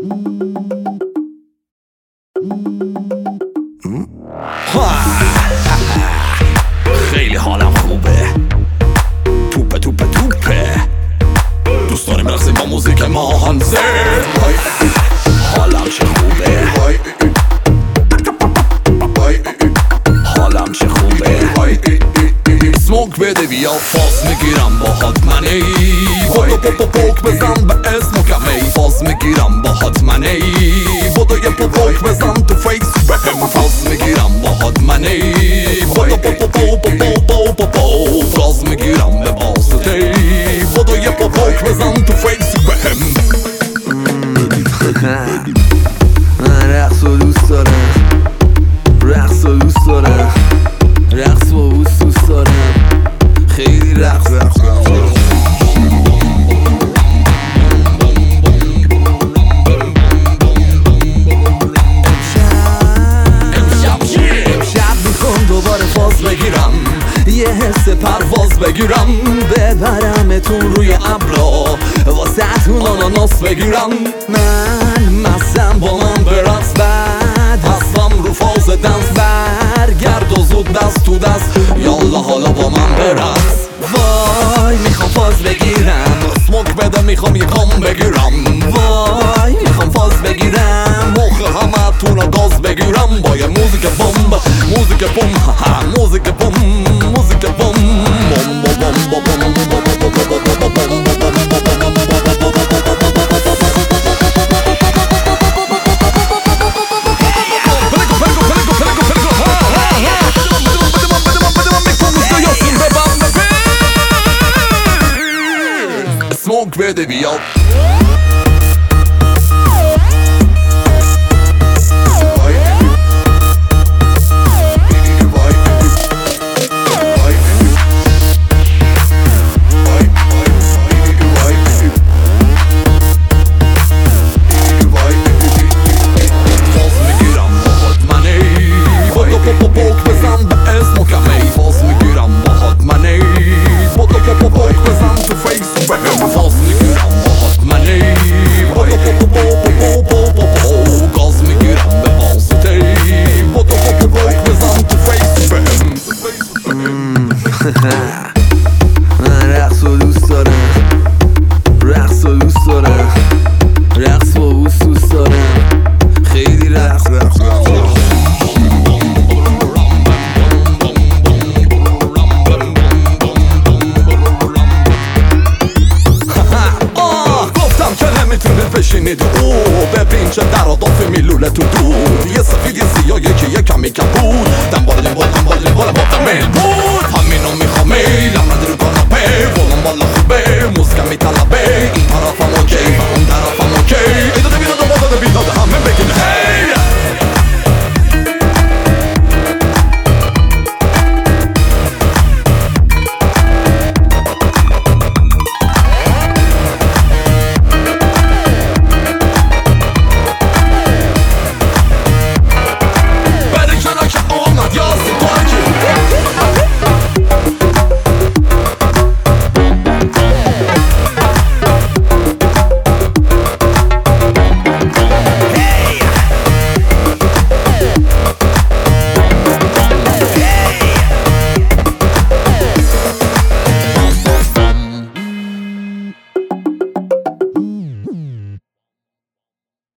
خیلی حالم خوبه، توپه توپه توپه، دوست داریم برقصیم با موزیک ماهانزه. حالم چه خوبه، حالم چه خوبه. سموک بده بیا فاز میگیرم باهات منی، بودو پوک بزن به اسموکم ای، فاز میگیرم باهات منی، بودو یه پوک بزن تو فیس بهم، فاز میگیرم باهات منی، بودو فاز میگیرم به واسطه، بودو یه پوک بزن تو فیس بهم. من رقص و دوست دارم، رقص و دوست دارم، رقص و دوست دارم، خیلی رقص امشب میخوام دوباره فاز بگیرم، یه حس پرواز بگیرم، ببرمتون روی ابرا واسه‌تون آناناس بگیرم. من مستم با من برقص، بعد هستم رو فاز دنس، برگرد و زود دست تو دست، یالا حالا با من برقص. وای میخوام فاز بگیرم، سموک بده میخوام یه کام بگیرم، وای میخوام فاز بگیرم، مخ همه تون رو گاز بگیرم، با یه موزیک بوم، موزیک بوم، موزیک بوم، موزیک بوم، بوم بوم بوم بوم. Smoke بده بیا من رقص و دوست دارم، رقص و دوست دارم، رقص و دوست دارم، خیلی رقص گفتم که نمیتونه بشینید او، ببین چه در و دافی میلوله تو دود، یه سفید یه سیاه یکی یه کمی کبود، دنبال با میل بود، همینو میخوام میلم نداری کاناپه، بولم بالا خوبه، موزیکم میطلبه، این طرفم اوکی و اون طرفم